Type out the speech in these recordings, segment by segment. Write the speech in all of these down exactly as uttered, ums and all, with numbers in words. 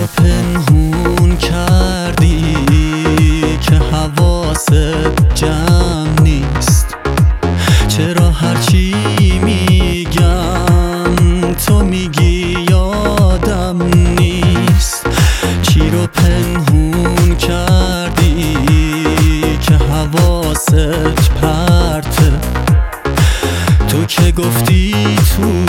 رو پنهون کردی که حواست جمع نیست؟ چرا هرچی میگم تو میگی یادم نیست؟ چی رو پنهون کردی که حواست پرته؟ تو که گفتی تو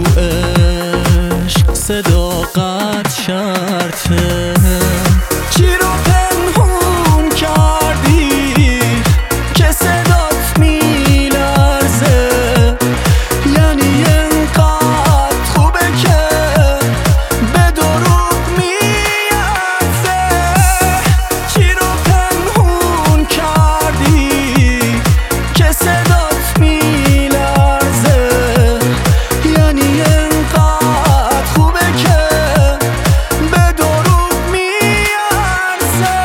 عشق صداقت شرطه. چی رو پنهون کردی که صدات میلرزه؟ یعنی انقدر خوبه که به دروغ میارزه. چی رو پنهون کردی که صدات میلرزه؟ یعنی انقدر خوبه که به دروغ میارزه.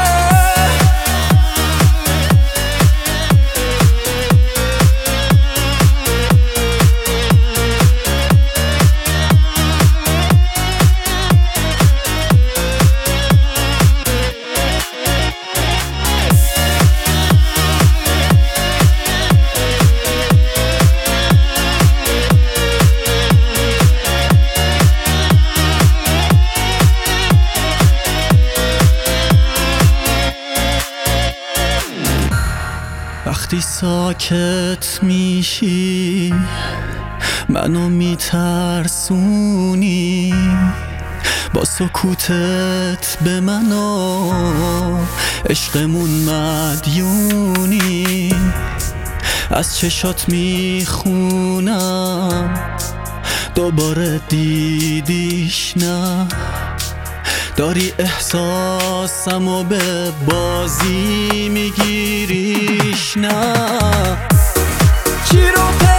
وقتی ساکت میشی منو میترسونی، با سکوتت به من و عشقمون مدیونی. از چشات میخونم دوباره دیدیش نه؟ داری احساسم و به بازی میگیریش نه؟ چی رو